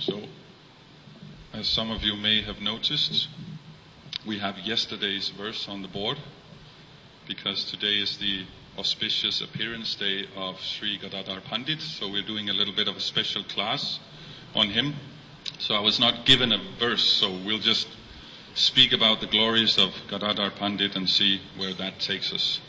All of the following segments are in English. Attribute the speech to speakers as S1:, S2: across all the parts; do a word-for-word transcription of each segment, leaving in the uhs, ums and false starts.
S1: So, as some of you may have noticed, we have yesterday's verse on the board because today is the auspicious appearance day of Sri Gadadhar Pandit. So we're doing a little bit of a special class on him. So I was not given a verse, so we'll just speak about the glories of Gadadhar Pandit and see where that takes us.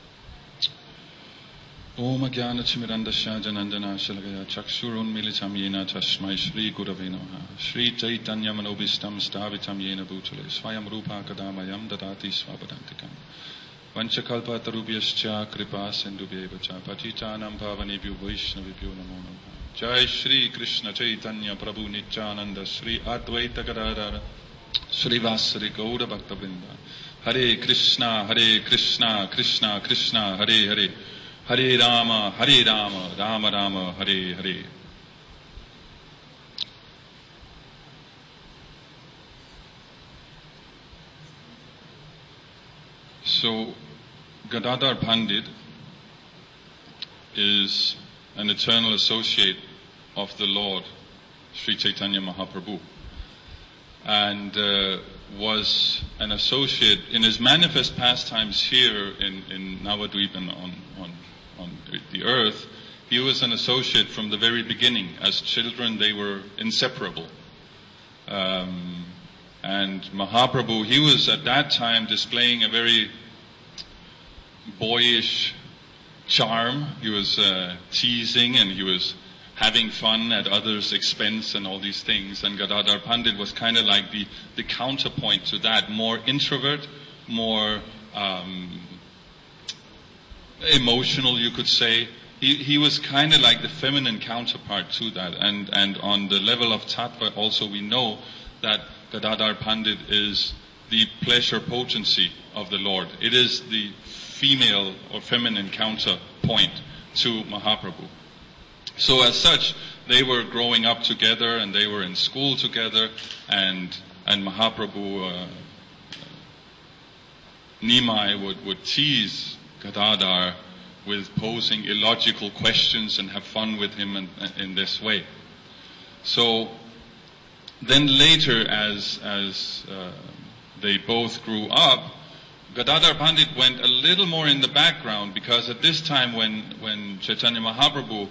S1: Om Jnana Timirandasya Janandana Shalagaya Chakshurun Militam Yena Tasmai Shri Gurave Namaha Shri Chaitanya Manobhistam Stavitam Yena Bhutale Swayam Rupa Kadamayam Dadati Swapadantikam Vanchakalpa Tarubhyascha Kripa Sindhubhyevacha Patitanam Pavanebhyo Vaishnavibhyo Namo Namaha Jai Shri Krishna Chaitanya Prabhu Nityananda Shri Advaita Gadadhara Shri Vasari Gaura Bhakta Vrinda Hare Krishna Hare Krishna Krishna Krishna Hare Hare Hare Rama, Hare Rama, Rama Rama, Hare Hare. So, Gadadhar Pandit is an eternal associate of the Lord, Sri Chaitanya Mahaprabhu, and uh, was an associate in his manifest pastimes here in, in Navadvipan on, on on the earth. He was an associate from the very beginning. As children, they were inseparable. Um, and Mahaprabhu, he was at that time displaying a very boyish charm. He was uh, teasing and he was having fun at others' expense and all these things. And Gadadhar Pandit was kind of like the, the counterpoint to that, more introvert, more um, emotional, you could say. He he was kind of like the feminine counterpart to that. And, and on the level of tattva also we know that Gadadhar Pandit is the pleasure potency of the Lord. It is the female or feminine counterpoint to Mahaprabhu. So as such, they were growing up together and they were in school together, and and Mahaprabhu, uh, Nimai would, would tease Gadadhar with posing illogical questions and have fun with him in, in this way. So then later, as as uh, they both grew up, Gadadhar Pandit went a little more in the background, because at this time when when Chaitanya Mahaprabhu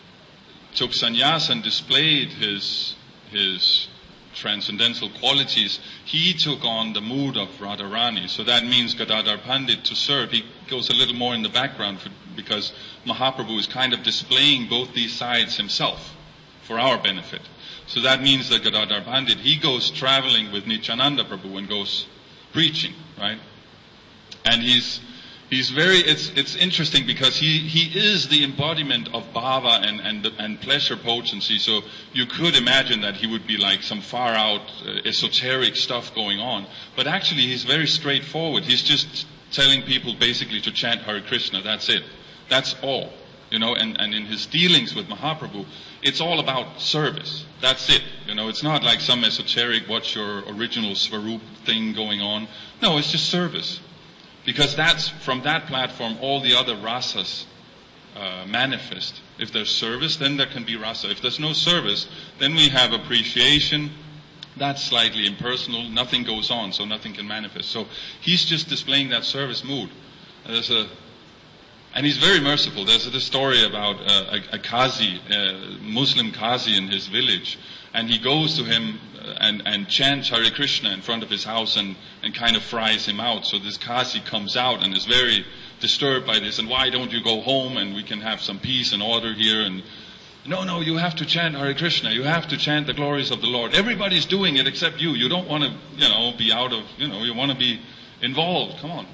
S1: took sannyas and displayed his his transcendental qualities, he took on the mood of Radharani. So that means Gadadhar Pandit, to serve, he goes a little more in the background for, because Mahaprabhu is kind of displaying both these sides himself for our benefit. So that means that Gadadhar Pandit, he goes traveling with Nityananda Prabhu and goes preaching, right? And he's He's very, it's, it's interesting because he, he is the embodiment of bhava and, and, and pleasure potency. So you could imagine that he would be like some far out uh, esoteric stuff going on. But actually he's very straightforward. He's just telling people basically to chant Hare Krishna. That's it. That's all. You know, and, and in his dealings with Mahaprabhu, it's all about service. That's it. You know, it's not like some esoteric, what's your original Svarup thing going on. No, it's just service. Because that's, from that platform, all the other rasas uh, manifest. If there's service, then there can be rasa. If there's no service, then we have appreciation. That's slightly impersonal. Nothing goes on, so nothing can manifest. So he's just displaying that service mood. There's a, and he's very merciful. There's a, this story about uh, a, a Qazi, a Muslim Qazi in his village. And he goes to him and, and chants Hare Krishna in front of his house and, and kind of fries him out. So this Qazi comes out and is very disturbed by this. And why don't you go home and we can have some peace and order here? And no, no, you have to chant Hare Krishna. You have to chant the glories of the Lord. Everybody's doing it except you. You don't want to, you know, be out of, you know, you want to be involved. Come on.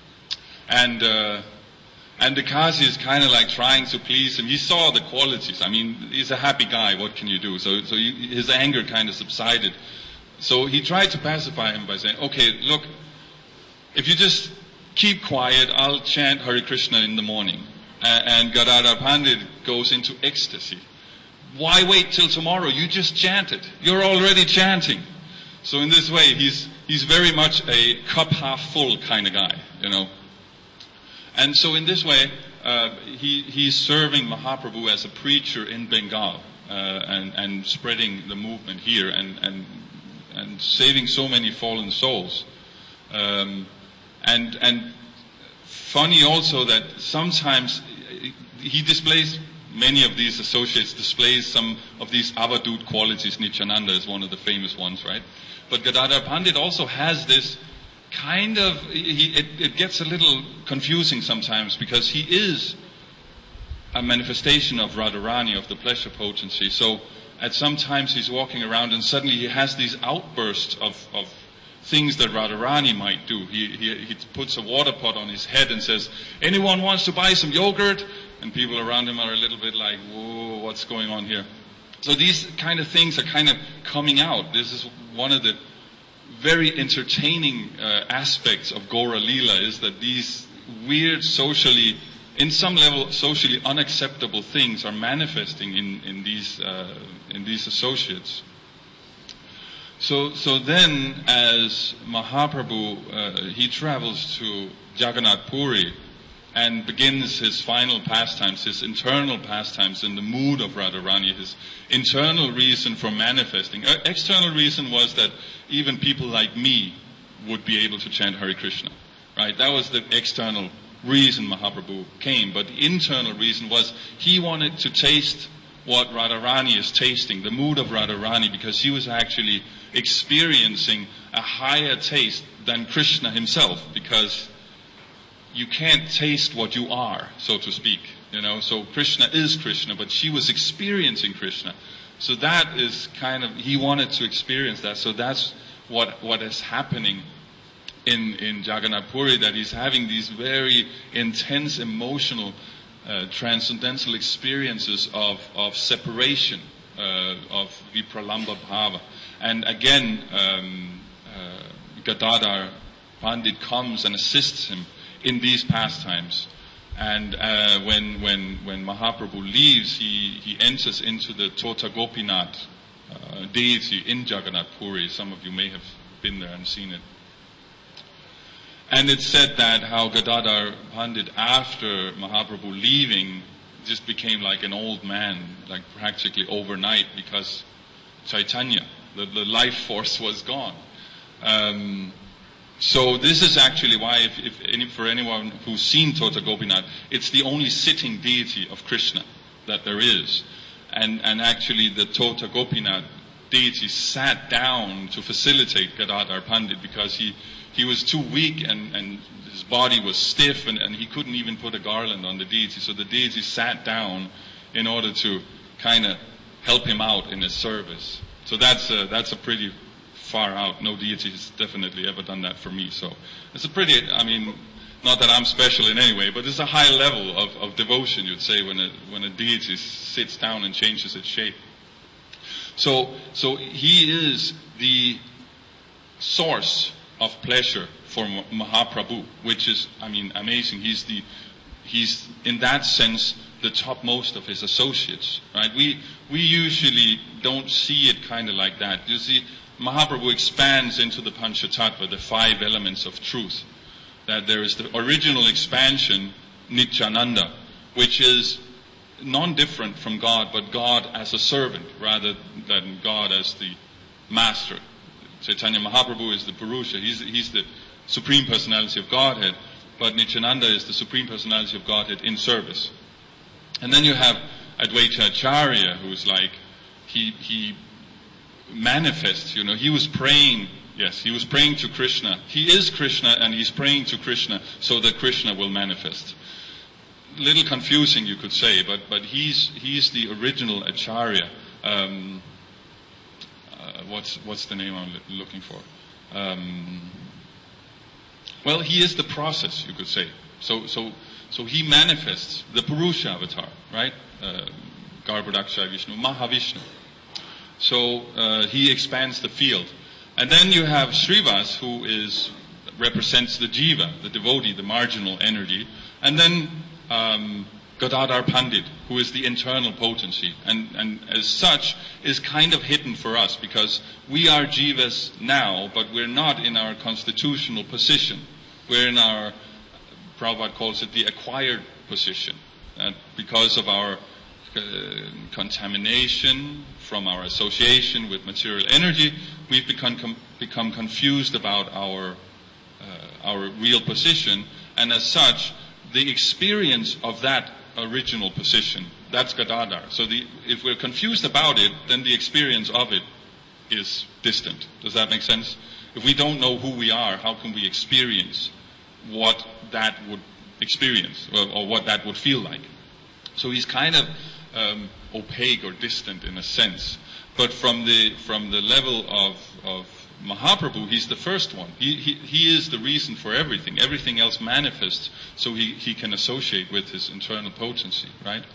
S1: And, uh, And the Qazi is kind of like trying to please him. He saw the qualities. I mean, he's a happy guy. What can you do? So, so he, his anger kind of subsided. So he tried to pacify him by saying, okay, look, if you just keep quiet, I'll chant Hare Krishna in the morning. And, and Gadadhar Pandit goes into ecstasy. Why wait till tomorrow? You just chant it. You're already chanting. So in this way, he's, he's very much a cup half full kind of guy, you know. And so in this way, uh, he, he's serving Mahaprabhu as a preacher in Bengal. uh, and, and spreading the movement here and, and, and saving so many fallen souls. Um, and, and funny also that sometimes he displays, many of these associates displays some of these avadut qualities. Nityananda is one of the famous ones, right? But Gadadhar Pandit also has this kind of, he, it, it gets a little confusing sometimes because he is a manifestation of Radharani, of the pleasure potency. So at some times he's walking around and suddenly he has these outbursts of, of things that Radharani might do. He, he, he puts a water pot on his head and says, anyone wants to buy some yogurt? And people around him are a little bit like, whoa, what's going on here? So these kind of things are kind of coming out. This is one of the very entertaining uh, aspects of Gaura Leela, is that these weird socially, in some level, socially unacceptable things are manifesting in, in these uh, in these associates. So, so then, as Mahaprabhu, uh, he travels to Jagannath Puri and begins his final pastimes, his internal pastimes in the mood of Radharani, his internal reason for manifesting. Uh, external reason was that even people like me would be able to chant Hare Krishna, right? That was the external reason Mahaprabhu came. But the internal reason was he wanted to taste what Radharani is tasting, the mood of Radharani, because he was actually experiencing a higher taste than Krishna himself, because you can't taste what you are, so to speak. You know, so Krishna is Krishna, but she was experiencing Krishna. So that is kind of, he wanted to experience that. So that's what what is happening in, in Jagannath Puri, that he's having these very intense emotional uh, transcendental experiences of, of separation, uh, of Vipralamba Bhava. And again, um, uh, Gadadhar Pandit comes and assists him in these pastimes. And uh, when when when Mahaprabhu leaves, he, he enters into the Tota Gopinath uh, deity in Jagannath Puri. Some of you may have been there and seen it. And it's said that how Gadadhar Pandit, after Mahaprabhu leaving, just became like an old man, like practically overnight, because Chaitanya, the, the life force, was gone. Um, So this is actually why, if, if any, for anyone who's seen Tota Gopinath, it's the only sitting deity of Krishna that there is. And, and actually the Tota Gopinath deity sat down to facilitate Gadadhar Pandit, because he, he was too weak and, and his body was stiff, and, and he couldn't even put a garland on the deity. So the deity sat down in order to kind of help him out in his service. So that's a, that's a pretty far out. No deity has definitely ever done that for me. So it's a pretty, I mean, not that I'm special in any way, but it's a high level of, of devotion, you'd say, when a, when a deity sits down and changes its shape. So, so he is the source of pleasure for Mahaprabhu, which is, I mean, amazing. He's the, he's in that sense the topmost of his associates, right? We, we usually don't see it kind of like that. You see, Mahaprabhu expands into the Panchatattva, the five elements of truth. That there is the original expansion, Nityananda, which is non-different from God, but God as a servant rather than God as the master. Chaitanya Mahaprabhu is the Purusha. He's, he's the Supreme Personality of Godhead, but Nityananda is the Supreme Personality of Godhead in service. And then you have Advaita Acharya, who's like, he, he manifests, you know, he was praying, yes, he was praying to Krishna. He is Krishna and he's praying to Krishna so that Krishna will manifest. Little confusing, you could say, but, but he's, he's the original Acharya. Um, uh, what's, what's the name I'm looking for? Um, well, he is the process, you could say. So, so, so he manifests the Purusha avatar, right? Uh, Garbhodaksha Vishnu, Mahavishnu. So uh, he expands the field. And then you have Srivas, who is represents the jiva, the devotee, the marginal energy. And then um, Gadadhar Pandit, who is the internal potency. And, and as such is kind of hidden for us, because we are jivas now, but we're not in our constitutional position. We're in our, Prabhupada calls it the acquired position. And because of our uh, contamination, from our association with material energy, we've become com- become confused about our uh, our real position, and as such, the experience of that original position, that's Gadadhar. So the, if we're confused about it, then the experience of it is distant. Does that make sense? If we don't know who we are, how can we experience what that would experience, or, or what that would feel like? So he's kind of um, opaque or distant in a sense. But from the from the level of, of Mahaprabhu, he's the first one. He, he he is the reason for everything. Everything else manifests, so he, he can associate with his internal potency, right?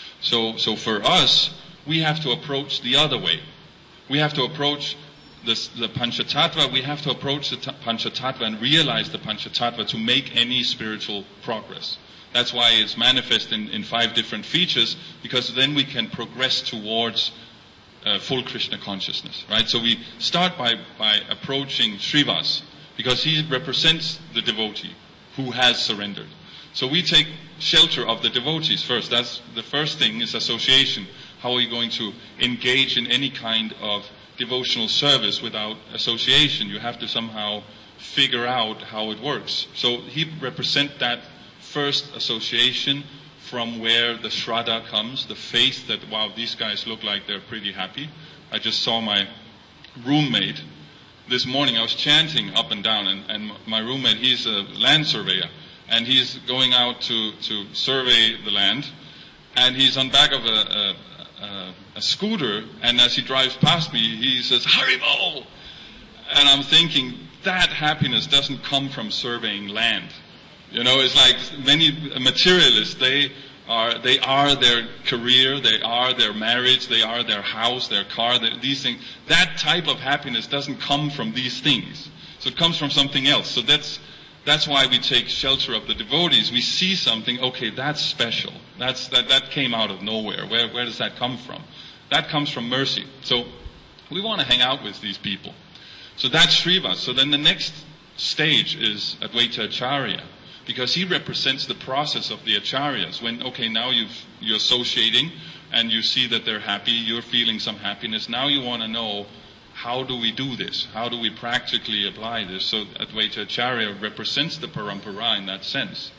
S1: So so for us, we have to approach the other way. We have to approach this, the Panchatattva. We have to approach the ta- Panchatattva and realize the Panchatattva to make any spiritual progress. That's why it's manifest in, in five different features, because then we can progress towards uh, full Krishna consciousness, right? So we start by, by approaching Srivas, because he represents the devotee who has surrendered. So we take shelter of the devotees first. That's the first thing, is association. How are we going to engage in any kind of devotional service without association? You have to somehow figure out how it works. So he represents that first association, from where the Shraddha comes, the faith that, wow, these guys look like they're pretty happy. I just saw my roommate this morning. I was chanting up and down, and, and my roommate, he's a land surveyor, and he's going out to, to survey the land, and he's on back of a, a, a, a scooter, and as he drives past me, he says, Haribol! And I'm thinking, that happiness doesn't come from surveying land. You know, it's like many materialists, they are, they are their career, they are their marriage, they are their house, their car, their, these things. That type of happiness doesn't come from these things. So it comes from something else. So that's, that's why we take shelter of the devotees. We see something, okay, that's special. That's, that, that came out of nowhere. Where, where does that come from? That comes from mercy. So we want to hang out with these people. So that's Srivas. So then the next stage is Advaita Acharya, because he represents the process of the acharyas. When, okay, now you've, you're associating and you see that they're happy, you're feeling some happiness. Now you want to know, how do we do this? How do we practically apply this? So Advaita Acharya represents the parampara in that sense.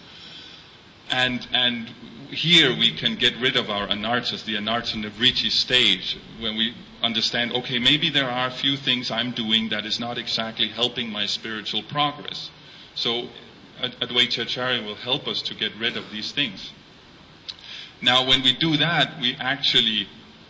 S1: And and here we can get rid of our anarthas, the anartha nivritti stage, when we understand, okay, maybe there are a few things I'm doing that is not exactly helping my spiritual progress. So Advaita Acharya will help us to get rid of these things. Now, when we do that, we actually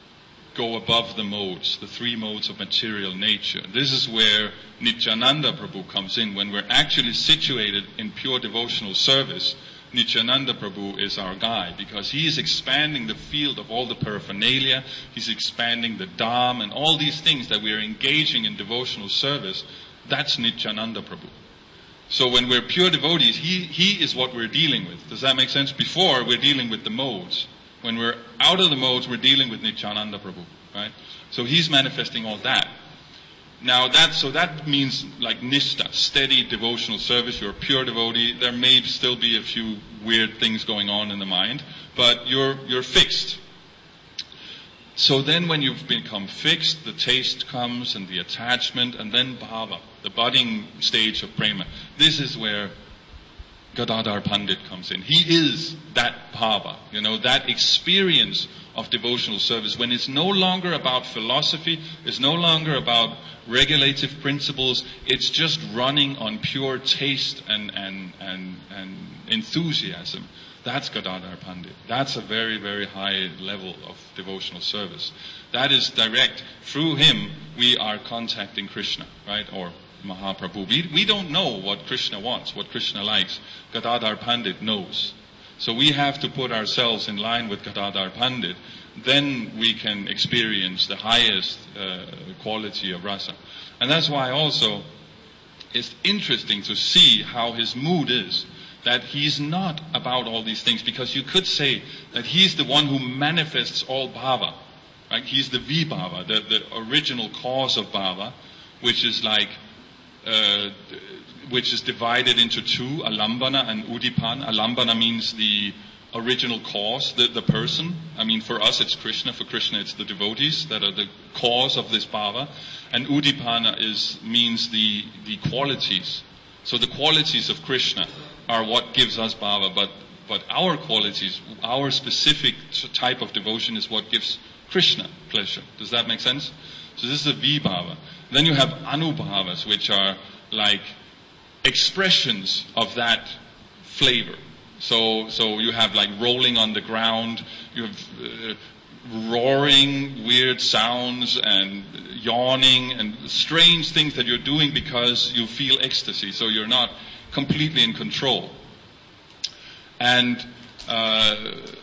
S1: go above the modes, the three modes of material nature. This is where Nityananda Prabhu comes in. When we're actually situated in pure devotional service, Nityananda Prabhu is our guide, because he is expanding the field of all the paraphernalia. He's expanding the dham and all these things that we are engaging in devotional service. That's Nityananda Prabhu. So when we're pure devotees, he, he is what we're dealing with. Does that make sense? Before, we're dealing with the modes. When we're out of the modes, we're dealing with Nityananda Prabhu, right? So he's manifesting all that. Now that, so that means like nishta, steady devotional service. You're a pure devotee. There may still be a few weird things going on in the mind, but you're, you're fixed. So then when you've become fixed, the taste comes and the attachment, and then bhava, the budding stage of prema. This is where Gadadhar Pandit comes in. He is that bhava, you know, that experience of devotional service, when it's no longer about philosophy, it's no longer about regulative principles, it's just running on pure taste and, and, and, and enthusiasm. That's Gadadhar Pandit. That's a very, very high level of devotional service. That is direct. Through him, we are contacting Krishna, right? Or Mahaprabhu. We, we don't know what Krishna wants, what Krishna likes. Gadadhar Pandit knows. So we have to put ourselves in line with Gadadhar Pandit. Then we can experience the highest uh, quality of rasa. And that's why also it's interesting to see how his mood is. That he's not about all these things, because you could say that he's the one who manifests all bhava. Right? He's the vibhava, the, the original cause of bhava, which is like, uh, which is divided into two, alambana and udipana. Alambana means the original cause, the, the person. I mean, for us it's Krishna, for Krishna it's the devotees that are the cause of this bhava. And udipana is, means the, the qualities. So the qualities of Krishna are what gives us bhava, but, but our qualities, our specific type of devotion is what gives Krishna pleasure. Does that make sense? So this is a vibhava. Then you have anubhavas, which are like expressions of that flavor. So, so you have like rolling on the ground, you have uh, roaring, weird sounds, and yawning, and strange things that you're doing because you feel ecstasy. So you're not completely in control. And uh,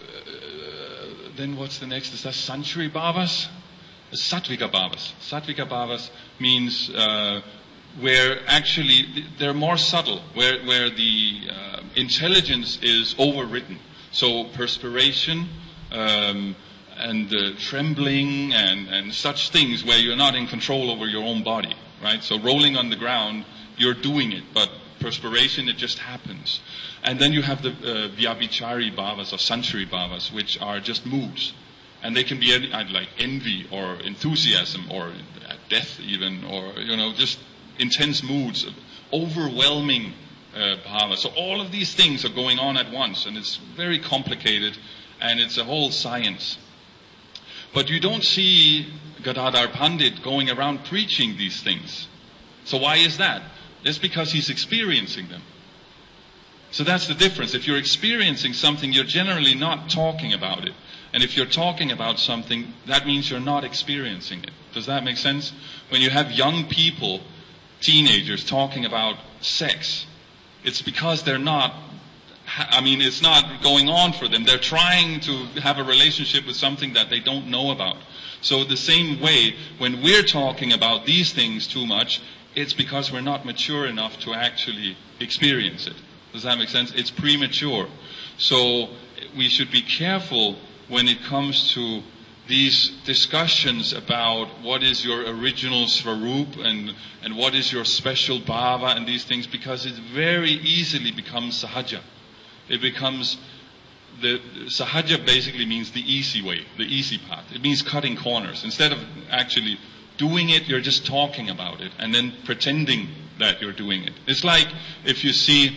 S1: then what's the next? Is that Sanchari Bhavas? Sattvika Bhavas. Sattvika Bhavas means uh, where actually they're more subtle, where, where the uh, intelligence is overridden. So perspiration um, and uh, trembling and, and such things where you're not in control over your own body, right? So rolling on the ground, you're doing it, but perspiration, it just happens. And then you have the uh, Vyabhichari Bhavas or Sanchari Bhavas, which are just moods. And they can be any, like envy or enthusiasm or death even, or, you know, just intense moods, overwhelming uh, bhava. So all of these things are going on at once, and it's very complicated, and it's a whole science. But you don't see Gadadhar Pandit going around preaching these things. So why is that? It's because he's experiencing them. So that's the difference. If you're experiencing something, you're generally not talking about it. And if you're talking about something, that means you're not experiencing it. Does that make sense? When you have young people, teenagers, talking about sex, it's because they're not, I mean, it's not going on for them. They're trying to have a relationship with something that they don't know about. So the same way, when we're talking about these things too much, it's because we're not mature enough to actually experience it. Does that make sense? It's premature. So we should be careful when it comes to these discussions about what is your original svarup and, and what is your special bhava and these things, because it very easily becomes sahaja. It becomes, the sahaja basically means the easy way, the easy path. It means cutting corners. Instead of actually doing it, you're just talking about it and then pretending that you're doing it. It's like if you see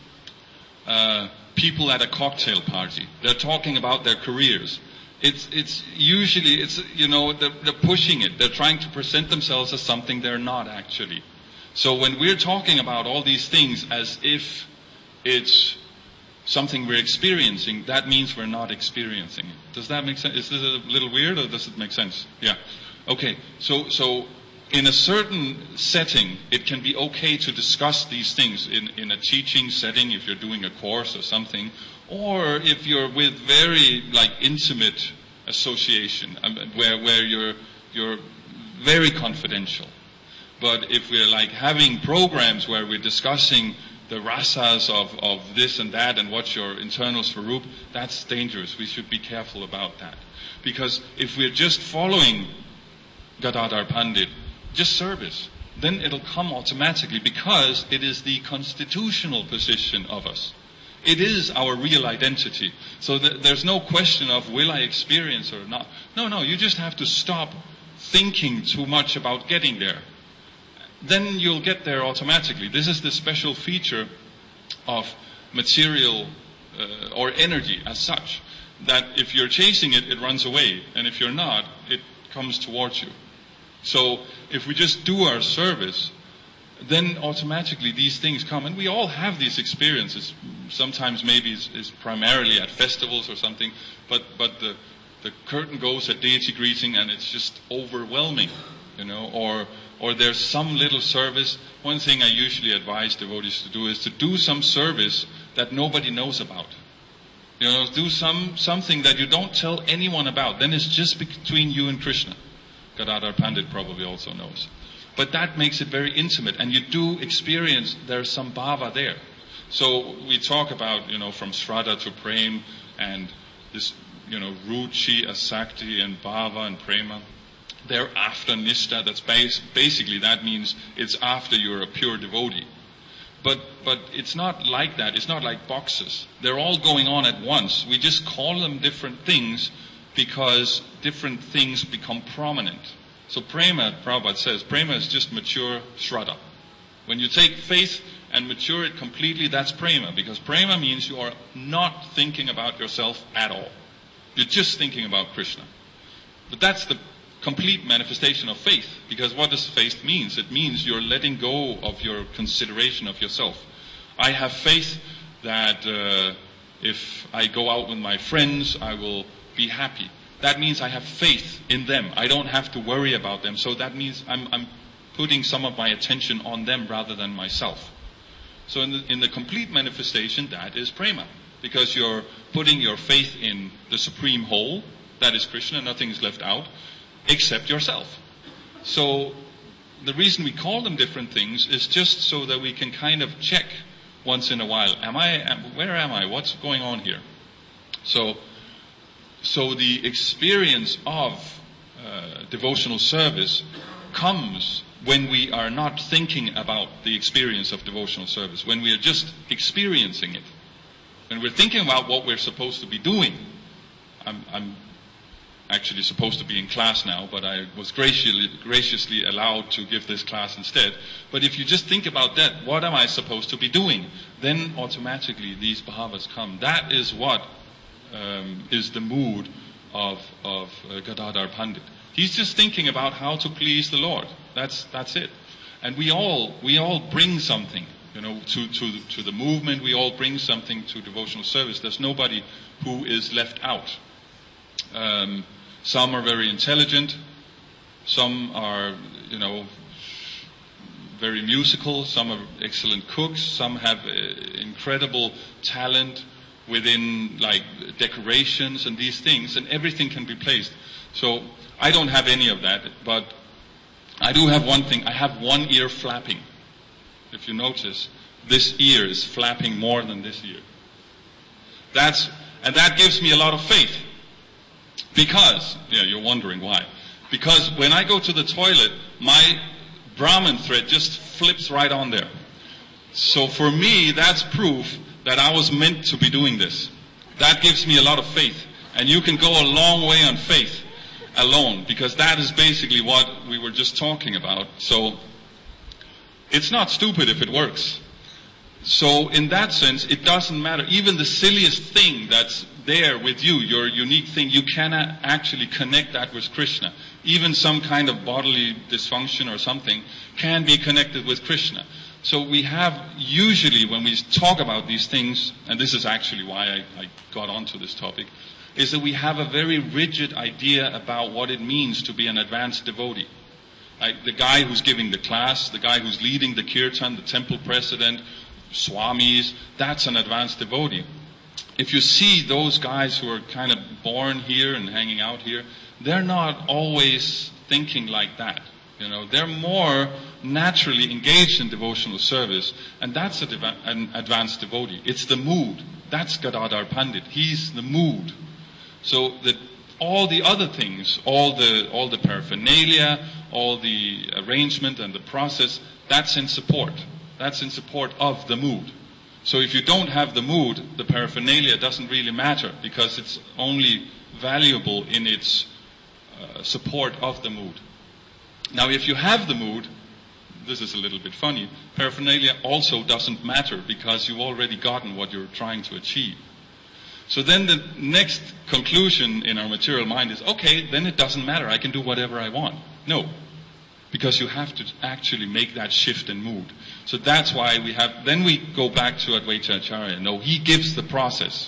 S1: uh, people at a cocktail party. They're talking about their careers. It's it's usually, it's you know, they're, they're pushing it. They're trying to present themselves as something they're not actually. So when we're talking about all these things as if it's something we're experiencing, that means we're not experiencing it. Does that make sense? Is this a little weird, or does it make sense? Yeah. Okay. So so in a certain setting, it can be okay to discuss these things in, in a teaching setting, if you're doing a course or something, or if you're with very like intimate association, um, where where you're you're very confidential. But if we're like having programs where we're discussing the rasas of, of this and that and what's your internal svarup, that's dangerous. We should be careful about that. Because if we're just following Gadadhar Pandit, just service, then it'll come automatically, because it is the constitutional position of us. It is our real identity. So th- there's no question of will I experience or not. No, no, you just have to stop thinking too much about getting there. Then you'll get there automatically. This is the special feature of material uh, or energy as such, that if you're chasing it, it runs away, and if you're not, it comes towards you. So if we just do our service, then automatically these things come. And we all have these experiences. Sometimes maybe it's, it's primarily at festivals or something, but, but the, the curtain goes at deity greeting and it's just overwhelming, you know, or or there's some little service. One thing I usually advise devotees to do is to do some service that nobody knows about. You know, do some something that you don't tell anyone about. Then it's just between you and Krishna. Gadadhar Pandit probably also knows. But that makes it very intimate, and you do experience there's some bhava there. So we talk about, you know, from Shraddha to Prem, and this, you know, Ruchi, Asakti, and Bhava and Prema. They're after Nishtha. That's bas- basically, that means it's after you're a pure devotee. But but it's not like that. It's not like boxes. They're all going on at once. We just call them different things because different things become prominent. So prema, Prabhupada says, prema is just mature shraddha. When you take faith and mature it completely, that's prema. Because prema means you are not thinking about yourself at all. You're just thinking about Krishna. But that's the complete manifestation of faith. Because what does faith mean? It means you're letting go of your consideration of yourself. I have faith that uh, if I go out with my friends, I will be happy. That means I have faith in them. I don't have to worry about them. So that means I'm, I'm putting some of my attention on them rather than myself. So in the, in the complete manifestation, that is prema. Because you're putting your faith in the supreme whole, that is Krishna, nothing is left out, except yourself. So the reason we call them different things is just so that we can kind of check once in a while, am I, am, where am I, what's going on here? So, so the experience of uh, devotional service comes when we are not thinking about the experience of devotional service, when we are just experiencing it. When we're thinking about what we're supposed to be doing, I'm, I'm actually supposed to be in class now, but I was graciously, graciously allowed to give this class instead. But if you just think about that, what am I supposed to be doing? Then automatically these bhavas come. That is what um, is the mood of, of uh, Gadadhar Pandit. He's just thinking about how to please the Lord. That's that's it. And we all we all bring something, you know, to, to, to the movement. We all bring something to devotional service. There's nobody who is left out. Um, some are very intelligent. Some are, you know, very musical. Some are excellent cooks. Some have uh, incredible talent within, like, decorations and these things. And everything can be placed. So I don't have any of that, but I do have one thing. I have one ear flapping. If you notice, this ear is flapping more than this ear. That's, and that gives me a lot of faith. Because, yeah, you're wondering why. Because when I go to the toilet, my Brahman thread just flips right on there. So for me, that's proof that I was meant to be doing this. That gives me a lot of faith. And you can go a long way on faith alone, because that is basically what we were just talking about. So it's not stupid if it works. So in that sense, it doesn't matter. Even the silliest thing that's there with you, your unique thing, you cannot actually connect that with Krishna. Even some kind of bodily dysfunction or something can be connected with Krishna. So we have, usually when we talk about these things, and this is actually why I, I got onto this topic, is that we have a very rigid idea about what it means to be an advanced devotee. Like the guy who's giving the class, the guy who's leading the kirtan, the temple president, swamis, that's an advanced devotee. If you see those guys who are kind of born here and hanging out here, they're not always thinking like that. You know, they're more naturally engaged in devotional service, and that's a deva- an advanced devotee. It's the mood. That's Gadadhar Pandit. He's the mood. So that all the other things, all the all the paraphernalia, all the arrangement and the process, that's in support. That's in support of the mood. So if you don't have the mood, the paraphernalia doesn't really matter, because it's only valuable in its uh, support of the mood. Now if you have the mood, this is a little bit funny, paraphernalia also doesn't matter, because you've already gotten what you're trying to achieve. So then the next conclusion in our material mind is, okay, then it doesn't matter, I can do whatever I want. No, because you have to actually make that shift in mood. So that's why we have, then we go back to Advaita Acharya. No, he gives the process.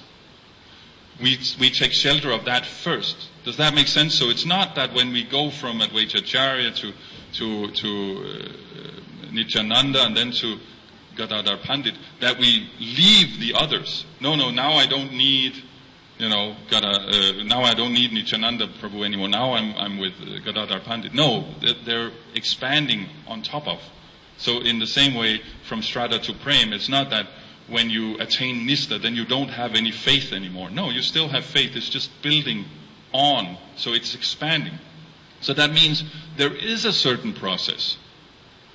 S1: We, we take shelter of that first. Does that make sense? So it's not that when we go from Advaita Acharya to, to, to uh, Nityananda and then to Gadadhar Pandit, that we leave the others. No, no, now I don't need, you know, Gada, uh, now I don't need Nityananda Prabhu anymore. Now I'm, I'm with uh, Gadadhar Pandit. No, they're expanding on top of. So in the same way, from Shraddha to Prem, it's not that when you attain Nistha, then you don't have any faith anymore. No, you still have faith. It's just building on. So it's expanding. So that means there is a certain process.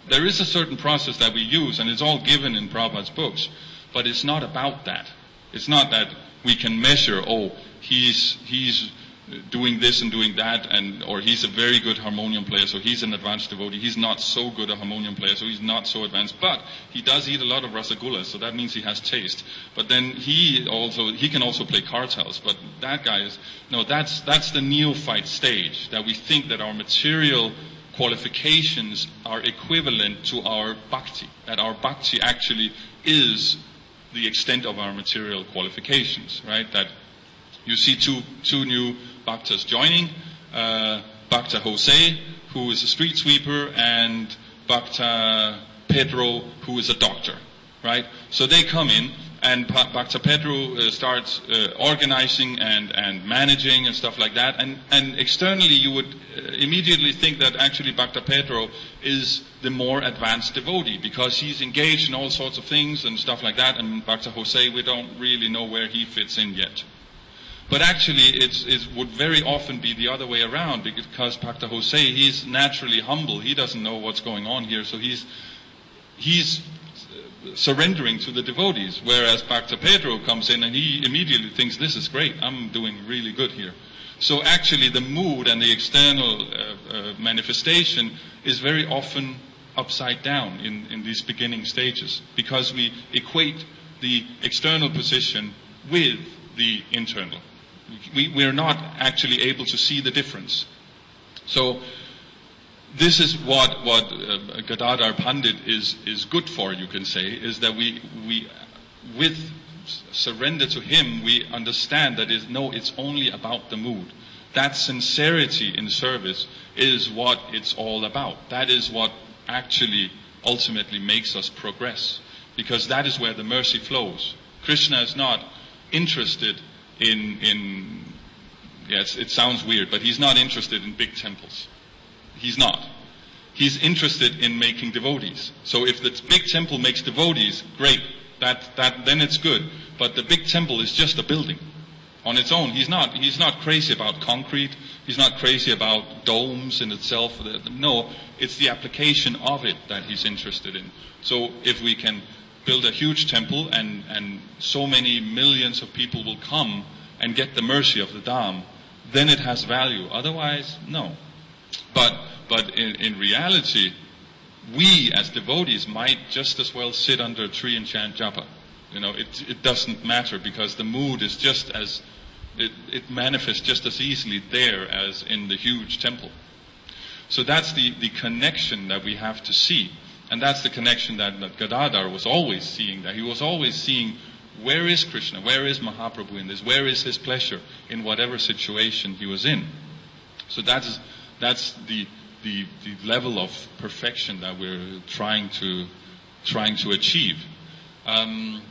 S1: there is a certain process that we use, and it's all given in Prabhupada's books, but it's not about that. It's not that we can measure, oh, he's he's doing this and doing that, and or he's a very good harmonium player, so he's an advanced devotee. He's not so good a harmonium player, so he's not so advanced. But he does eat a lot of rasagullas, so that means he has taste. But then he also he can also play kartals. But that guy is no, that's that's the neophyte stage, that we think that our material qualifications are equivalent to our bhakti, that our bhakti actually is the extent of our material qualifications, right? That you see two two new bhaktas joining, uh, Bhakta Jose, who is a street sweeper, and Bhakta Pedro, who is a doctor, right? So they come in, and Bhakta Pedro uh, starts uh, organizing and, and managing and stuff like that, and, and externally you would uh, immediately think that actually Bhakta Pedro is the more advanced devotee, because he's engaged in all sorts of things and stuff like that, and Bhakta Jose, we don't really know where he fits in yet. But actually, it's, it would very often be the other way around, because Bhakta Jose, he's naturally humble. He doesn't know what's going on here, so he's he's surrendering to the devotees. Whereas Bhakta Pedro comes in and he immediately thinks, this is great, I'm doing really good here. So actually, the mood and the external uh, uh, manifestation is very often upside down in, in these beginning stages, because we equate the external position with the internal. We, we're not actually able to see the difference. So this is what what uh, Gadadhar Pandit is is good for, you can say, is that we we with surrender to him we understand that is no, it's only about the mood. That sincerity in service is what it's all about. That is what actually ultimately makes us progress, because that is where the mercy flows. Krishna is not interested in, in yes, it sounds weird, but he's not interested in big temples. He's not. He's interested in making devotees. So if the big temple makes devotees, great. That, that, then it's good. But the big temple is just a building on its own. He's not, he's not crazy about concrete. He's not crazy about domes in itself. No, it's the application of it that he's interested in. So if we can build a huge temple and, and so many millions of people will come and get the mercy of the Dham, then it has value. Otherwise, no. But but in, in reality, we as devotees might just as well sit under a tree and chant japa. You know, it it doesn't matter, because the mood is just as it, it manifests just as easily there as in the huge temple. So that's the, the connection that we have to see. And that's the connection that, that Gadadhar was always seeing, that he was always seeing, where is Krishna, where is Mahaprabhu in this, where is his pleasure in whatever situation he was in. So that's that's the the the level of perfection that we're trying to trying to achieve. Um,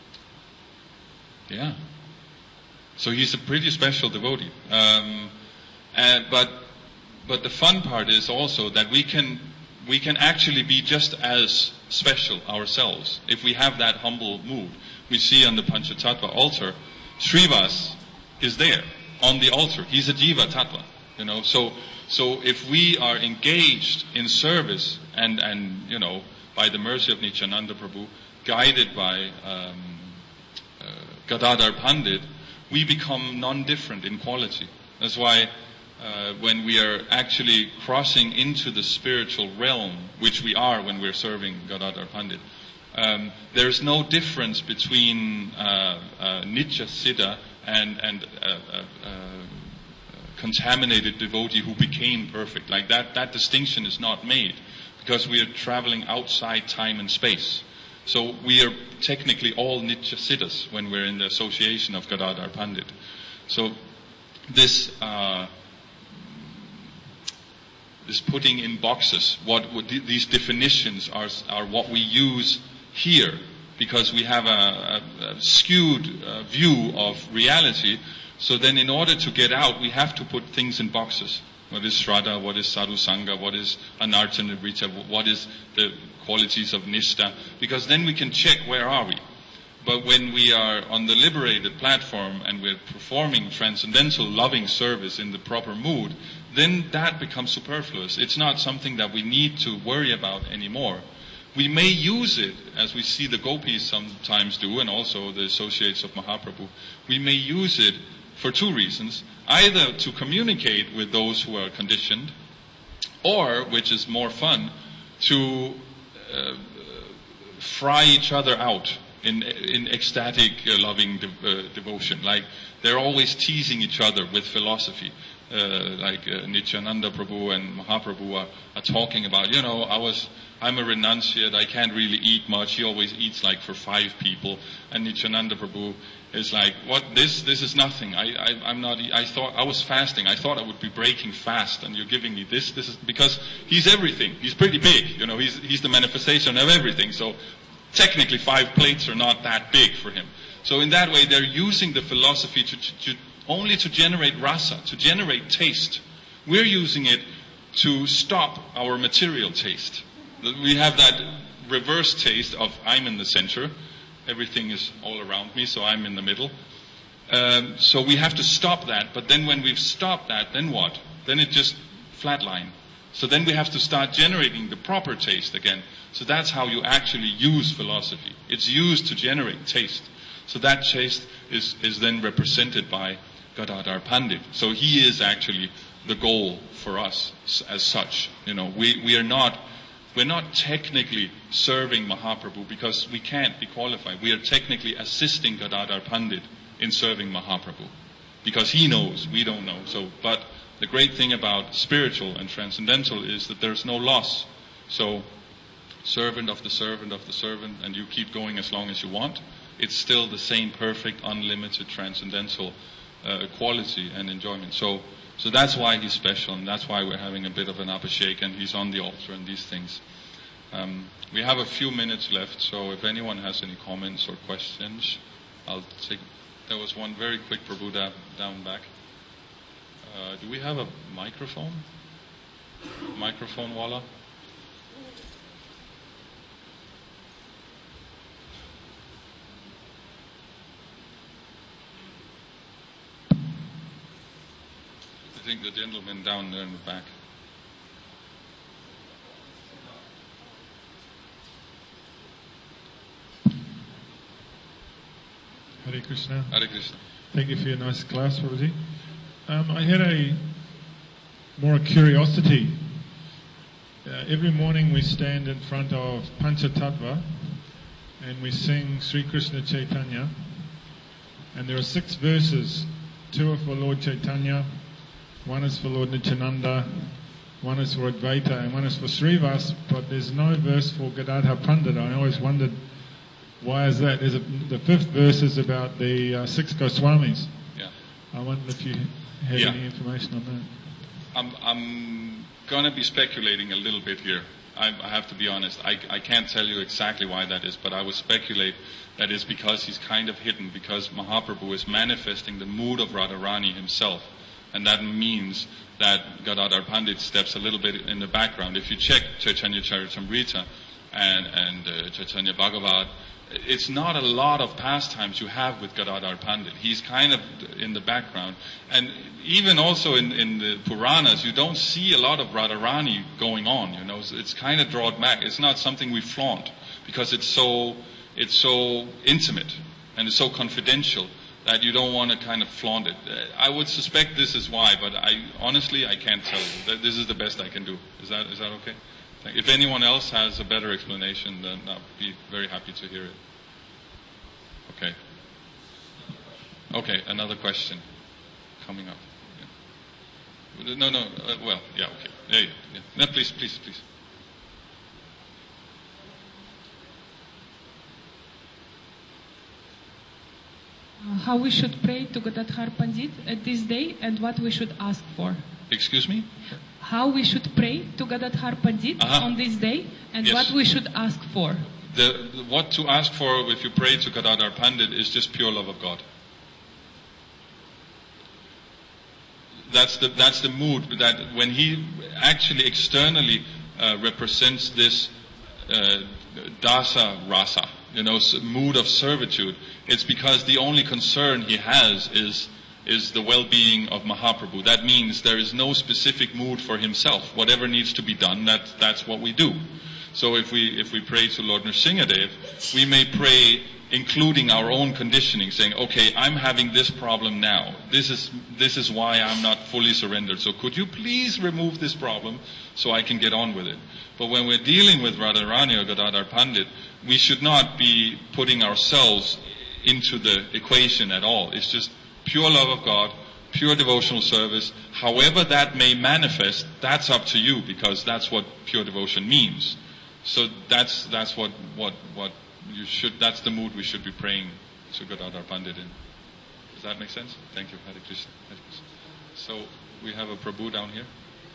S1: yeah. So he's a pretty special devotee. Um, and, but but the fun part is also that we can we can actually be just as special ourselves if we have that humble mood. We see on the Panchatattva altar, Srivas is there on the altar. He's a Jiva Tattva, you know. So so if we are engaged in service and and you know by the mercy of Nityananda Prabhu, guided by um, uh, Gadadhar Pandit, we become non-different in quality. That's why uh, when we are actually crossing into the spiritual realm, which we are when we're serving Gadadhar Pandit, um, there's no difference between uh, uh, Nitya Siddha and, and uh, uh, uh, contaminated devotee who became perfect. Like that, that distinction is not made, because we are traveling outside time and space. So we are technically all Nitya Siddhas when we're in the association of Gadadhar Pandit. So this uh, this putting in boxes, what, what th- these definitions are are what we use here, because we have a, a, a skewed uh, view of reality. So then in order to get out, we have to put things in boxes. What is Shraddha? What is Sadhu Sangha? What is Anartha Nivrita? What is the qualities of Nishta? Because then we can check where are we. But when we are on the liberated platform and we're performing transcendental loving service in the proper mood, then that becomes superfluous. It's not something that we need to worry about anymore. We may use it, as we see the gopis sometimes do, and also the associates of Mahaprabhu, we may use it for two reasons. Either to communicate with those who are conditioned, or, which is more fun, to uh, fry each other out in in ecstatic, uh, loving de- uh, devotion. Like, they're always teasing each other with philosophy. Uh, like uh, Nityananda Prabhu and Mahaprabhu are, are talking about, you know, I was, I'm a renunciate, I can't really eat much. He always eats like for five people. And Nityananda Prabhu is like, what, this, this is nothing. I, I, I'm not, I thought, I was fasting. I thought I would be breaking fast, and you're giving me this. This is, because he's everything. He's pretty big, you know, he's, he's the manifestation of everything. So technically five plates are not that big for him. So in that way, they're using the philosophy to, to, to only to generate rasa, to generate taste. We're using it to stop our material taste. We have that reverse taste of I'm in the center, everything is all around me, so I'm in the middle. Um, so we have to stop that, but then when we've stopped that, then what? Then it just flatline. So then we have to start generating the proper taste again. So that's how you actually use philosophy. It's used to generate taste. So that taste is, is then represented by Gadadhar Pandit. So he is actually the goal for us as such. You know, we, we are not, we're not technically serving Mahaprabhu because we can't be qualified. We are technically assisting Gadadhar Pandit in serving Mahaprabhu because he knows, we don't know. So, but the great thing about spiritual and transcendental is that there's no loss. So, servant of the servant of the servant, and you keep going as long as you want. It's still the same perfect, unlimited, transcendental uh, quality and enjoyment. So, so that's why he's special, and that's why we're having a bit of an abhishek, and he's on the altar and these things. Um, we have a few minutes left, so if anyone has any comments or questions, I'll take. There was one very quick Prabhu down back. Uh, do we have a microphone? Microphone wala? I think the gentleman down there in the back.
S2: Hare Krishna.
S1: Hare Krishna.
S2: Thank you for your nice class, Prabhuji. Um, I had a more a curiosity. Uh, every morning we stand in front of Panchatattva and we sing Sri Krishna Chaitanya, and there are six verses. Two are for Lord Chaitanya, one is for Lord Nityananda, one is for Advaita, and one is for Srivas, but there's no verse for Gadadhar Pandit. I always wondered, why is that? There's a, the fifth verse is about the uh, six Goswamis.
S1: Yeah.
S2: I wondered if you had
S1: yeah.
S2: any information on that.
S1: I'm, I'm going to be speculating a little bit here. I, I have to be honest. I, I can't tell you exactly why that is, but I would speculate that is because he's kind of hidden, because Mahaprabhu is manifesting the mood of Radharani himself. And that means that Gadadhar Pandit steps a little bit in the background. If you check Chaitanya Charitamrita and, and uh, Chaitanya Bhagavat, it's not a lot of pastimes you have with Gadadhar Pandit. He's kind of in the background. And even also in, in the Puranas, you don't see a lot of Radharani going on, you know. It's, it's kind of drawn back. It's not something we flaunt because it's so, it's so intimate and it's so confidential that you don't want to kind of flaunt it. I would suspect this is why, but I honestly, I can't tell you. This is the best I can do. Is that, is that okay? If anyone else has a better explanation, then I'll be very happy to hear it. Okay. Okay, another question coming up. Yeah. No, no, uh, well, yeah, okay. Yeah, yeah, yeah. No, please, please, please.
S3: Uh, how we should pray to Gadadhar Pandit at this day and what we should ask for.
S1: Excuse me?
S3: How we should pray to Gadadhar Pandit uh-huh. on this day and
S1: yes.
S3: what we should ask for.
S1: The, the, what to ask for if you pray to Gadadhar Pandit is just pure love of God. That's the, that's the mood that when he actually externally uh, represents this uh, dasa rasa, you know, mood of servitude, it's because the only concern he has is is the well-being of Mahaprabhu. That means there is no specific mood for himself. Whatever needs to be done, that, that's what we do. So if we if we pray to Lord Nrsingadev, we may pray including our own conditioning, saying, okay, I'm having this problem now. This is this is why I'm not fully surrendered. So could you please remove this problem so I can get on with it? But when we're dealing with Radharani or Gadadhar Pandit, we should not be putting ourselves into the equation at all. It's just pure love of God, pure devotional service. However that may manifest, that's up to you, because that's what pure devotion means. So that's that's what what what you should. That's the mood we should be praying to Gadadhar Pandit in. Does that make sense? Thank you, Hare Krishna. Hare Krishna. So we have a Prabhu down here.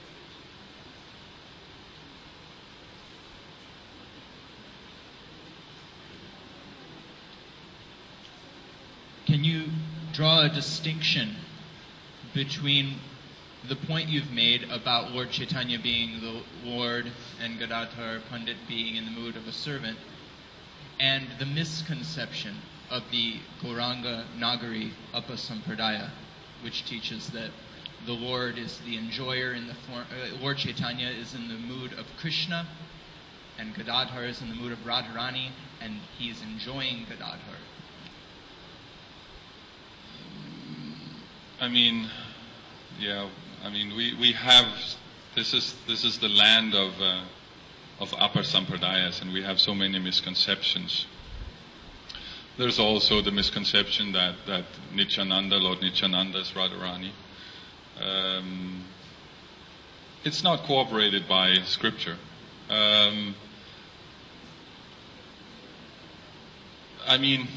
S4: Can you draw a distinction between the point you've made about Lord Chaitanya being the Lord and Gadadhar Pandit being in the mood of a servant, and the misconception of the Gauranga Nagari Upasampradaya, which teaches that the Lord is the enjoyer in the form, uh, Lord Chaitanya is in the mood of Krishna, and Gadadhar is in the mood of Radharani, and he is enjoying Gadadhar.
S1: I mean, yeah, I mean, we, we have, this is this is the land of uh, of upper sampradayas, and we have so many misconceptions. There's also the misconception that, that Nityananda, Lord Nityananda is Radharani. Um, it's not corroborated by scripture. Um, I mean,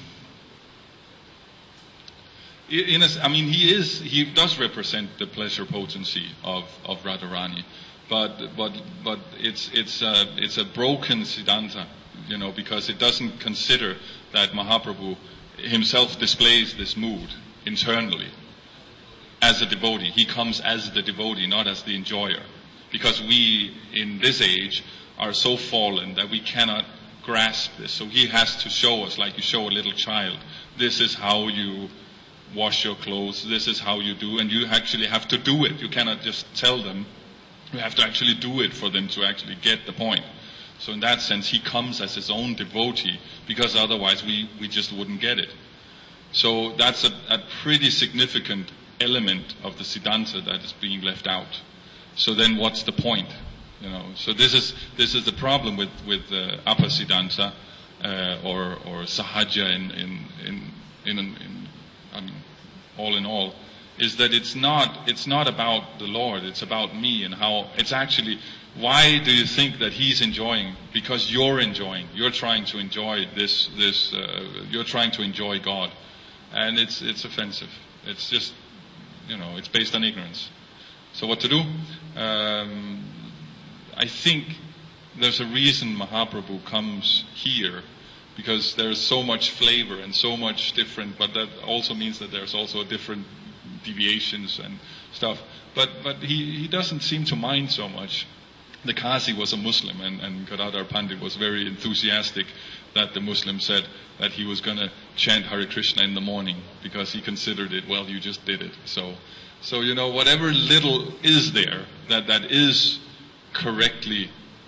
S1: In a, I mean, he is, he does represent the pleasure potency of, of Radharani, but, but, but it's, it's a, it's a broken Siddhanta, you know, because it doesn't consider that Mahaprabhu himself displays this mood internally as a devotee. He comes as the devotee, not as the enjoyer, because we in this age are so fallen that we cannot grasp this. So he has to show us, like you show a little child, this is how you wash your clothes, this is how you do, and you actually have to do it. You cannot just tell them. You have to actually do it for them to actually get the point. So in that sense, he comes as his own devotee, because otherwise we, we just wouldn't get it. So that's a, a pretty significant element of the Siddhanta that is being left out. So then what's the point? You know, so this is this is the problem with, with uh, Upper Siddhanta, uh, or, or Sahaja in, in, in, in, in I mean, all in all, is that it's not it's not about the Lord, it's about me, and how it's actually, why do you think that he's enjoying? Because you're enjoying. You're trying to enjoy this this uh, you're trying to enjoy God. And it's it's offensive. It's just, you know, it's based on ignorance. So what to do? Um, I think there's a reason Mahaprabhu comes here, because there's so much flavor and so much different, but that also means that there's also different deviations and stuff. But but he, he doesn't seem to mind so much. The Qazi was a Muslim, and, and Gadadhar Pandit was very enthusiastic that the Muslim said that he was going to chant Hare Krishna in the morning, because he considered it, well, you just did it. So, so you know, whatever little is there that, that is correctly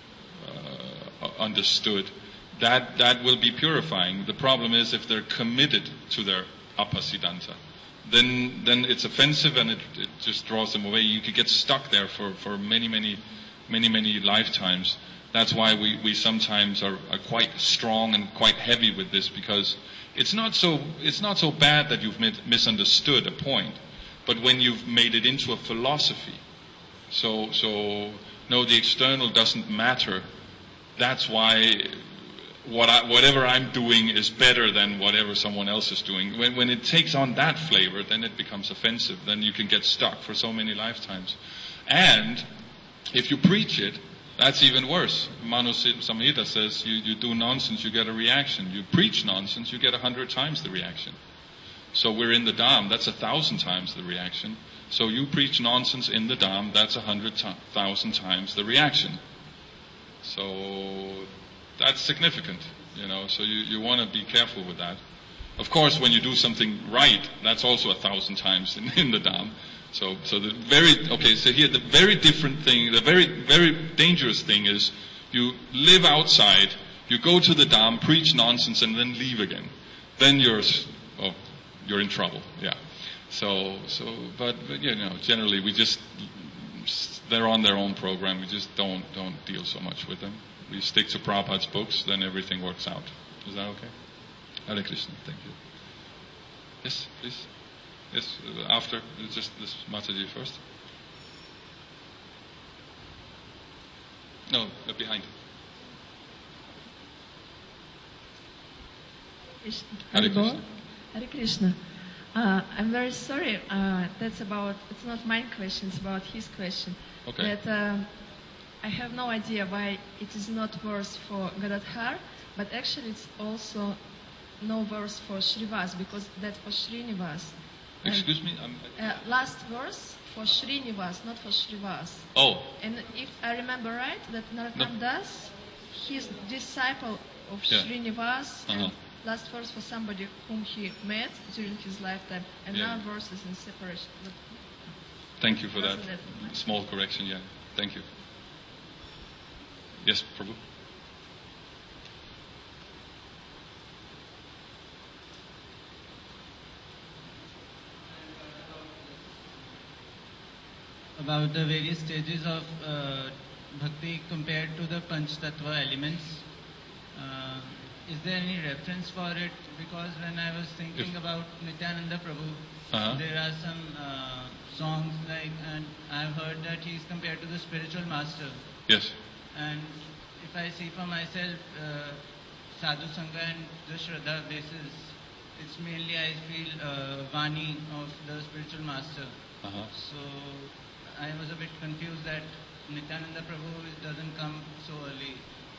S1: uh, understood, That that will be purifying. The problem is if they're committed to their Apasiddhanta, then then it's offensive, and it, it just draws them away. You could get stuck there for, for many, many, many, many lifetimes. That's why we, we sometimes are, are quite strong and quite heavy with this, because it's not so it's not so bad that you've misunderstood a point, but when you've made it into a philosophy, so so no, the external doesn't matter. That's why What I, whatever I'm doing is better than whatever someone else is doing. When, when it takes on that flavor, then it becomes offensive. Then you can get stuck for so many lifetimes. And if you preach it, that's even worse. Manu Samhita says, you, you do nonsense, you get a reaction. You preach nonsense, you get a hundred times the reaction. So we're in the Dham, that's a thousand times the reaction. So you preach nonsense in the Dham, that's a hundred t- thousand times the reaction. So that's significant, you know, so you, you want to be careful with that. Of course, when you do something right, that's also a thousand times in, in the Dham. So, so the very, okay, so here the very different thing, the very, very dangerous thing is you live outside, you go to the Dham, preach nonsense, and then leave again. Then you're, oh, you're in trouble, yeah. So, so, but, but you know, generally we just, they're on their own program, we just don't, don't deal so much with them. We stick to Prabhupada's books, then everything works out. Is that okay? Hare Krishna, thank you. Yes, please. Yes, after, just this Mataji first. No, behind.
S5: Hare Krishna. Hare Krishna. Uh, I'm very sorry. Uh, that's about. It's not my question. It's about his question.
S1: Okay.
S5: That uh, I have no idea why it is not verse for Gadadhar, but actually it's also no verse for Srivas, because that's for Srinivas.
S1: Excuse me? I'm,
S5: uh, last verse for Srinivas, not for Srivas.
S1: Oh.
S5: And if I remember right, that Narottam
S1: No.
S5: Das, he's disciple of
S1: Yeah.
S5: Srinivas,
S1: Uh-huh.
S5: and last verse for somebody whom he met during his lifetime, and
S1: Yeah.
S5: now verse is in separation. But
S1: Thank you for that.
S5: Wasn't that-
S1: Small correction, yeah. Thank you. Yes, Prabhu?
S6: About the various stages of uh, bhakti compared to the Panch Tattva elements. Uh, is there any reference for it? Because when I was thinking
S1: If-
S6: about Nityananda Prabhu,
S1: Uh-huh.
S6: there are some uh, songs like, and I've heard that he's compared to the spiritual master.
S1: Yes.
S6: And if I see for myself, uh, Sadhu Sangha and the Shraddha basis, it's mainly, I feel, uh, Vani of the spiritual master.
S1: Uh-huh.
S6: So I was a bit confused that Nityananda Prabhu doesn't come so early.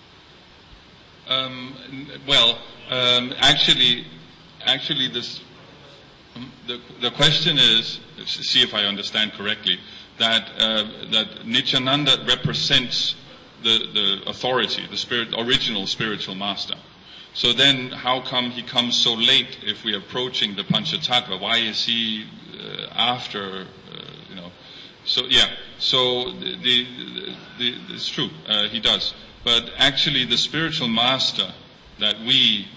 S1: Um, n- well, um, actually, actually, this um, the the question is, see if I understand correctly, that uh, that Nityananda represents the the authority, the spirit, original spiritual master. So then, how come he comes so late if we are approaching the Panchatattva? Why is he uh, after? Uh, you know, so yeah. So the, the, the, it's true, uh, he does. But actually, the spiritual master that we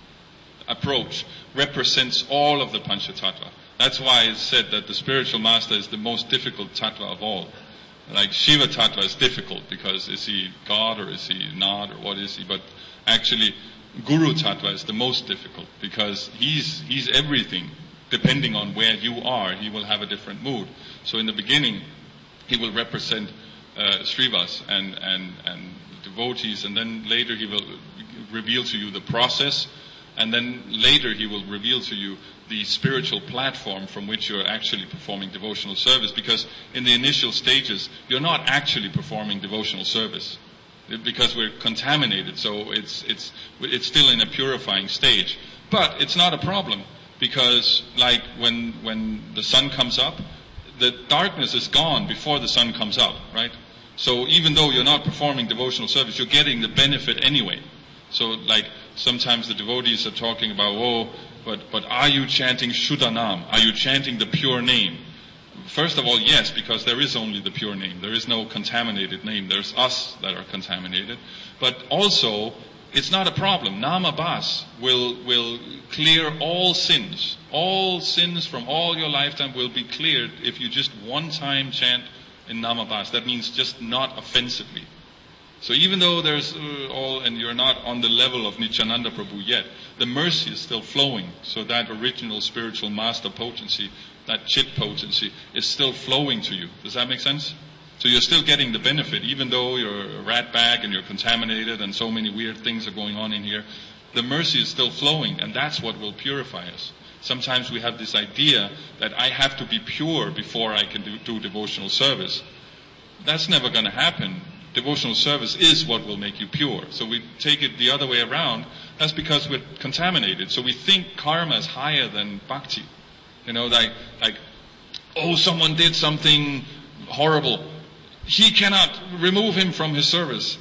S1: approach represents all of the Panchatattva. That's why it's said that the spiritual master is the most difficult tattva of all. Like Shiva tattva is difficult because is he God or is he not or what is he? But actually, Guru tattva is the most difficult because he's he's everything. Depending on where you are, he will have a different mood. So in the beginning, he will represent uh, Srivas and and and devotees, and then later he will reveal to you the process, and then later he will reveal to you the spiritual platform from which you're actually performing devotional service, because in the initial stages you're not actually performing devotional service because we're contaminated, so it's it's it's still in a purifying stage. But it's not a problem, because like when when the sun comes up, the darkness is gone before the sun comes up, right? So even though you're not performing devotional service, you're getting the benefit anyway. So like sometimes the devotees are talking about, oh, but but are you chanting Shuddhanam? Are you chanting the pure name? First of all, yes, because there is only the pure name. There is no contaminated name. There's us that are contaminated. But also, it's not a problem. Namabhas will will clear all sins. All sins from all your lifetime will be cleared if you just one time chant in Namabhas. That means just not offensively. So even though there's uh, all, and you're not on the level of Nityananda Prabhu yet, the mercy is still flowing. So that original spiritual master potency, that chit potency, is still flowing to you. Does that make sense? So you're still getting the benefit, even though you're a rat bag and you're contaminated and so many weird things are going on in here. The mercy is still flowing, and that's what will purify us. Sometimes we have this idea that I have to be pure before I can do, do devotional service. That's never going to happen. Devotional service is what will make you pure. So we take it the other way around. That's because we're contaminated. So we think karma is higher than bhakti. You know, like, like, oh, someone did something horrible. He cannot remove him from his service.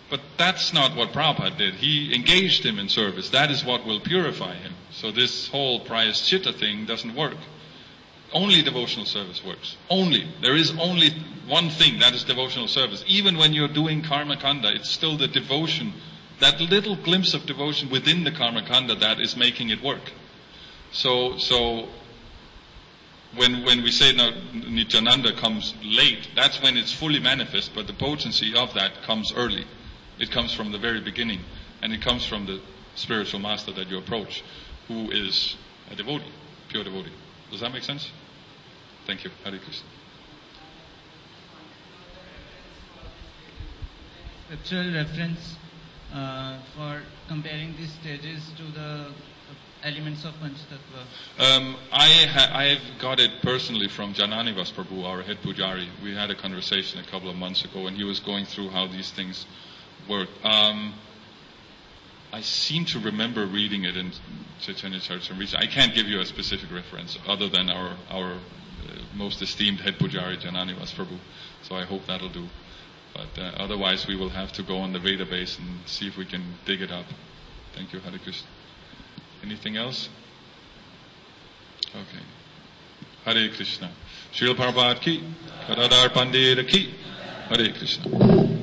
S1: But that's not what Prabhupada did. He engaged him in service. That is what will purify him. So this whole Prayaschitta thing doesn't work. Only devotional service works. Only. There is only one thing, that is devotional service. Even when you're doing karma kanda, it's still the devotion, that little glimpse of devotion within the karma kanda that is making it work. So, so when when we say now Nityananda comes late, that's when it's fully manifest, but the potency of that comes early. It comes from the very beginning, and it comes from the spiritual master that you approach, who is a devotee, pure devotee. Does that make sense? Thank you. Hare Krishna.
S6: Scriptural reference uh, for comparing these stages to the elements of Panchatattva?
S1: Um, I ha- I've got it personally from Jananivas Prabhu, our head pujari. We had a conversation a couple of months ago, and he was going through how these things work. Um, I seem to remember reading it in Chaitanya Charitamrita. I can't give you a specific reference other than our our uh, most esteemed head pujari, Jananivas Prabhu. So I hope that'll do. But uh, otherwise, we will have to go on the Veda base and see if we can dig it up. Thank you, Hare Krishna. Anything else? Okay. Hare Krishna. Srila Prabhupada ki, Gadadhar Pandita ki, Hare Krishna.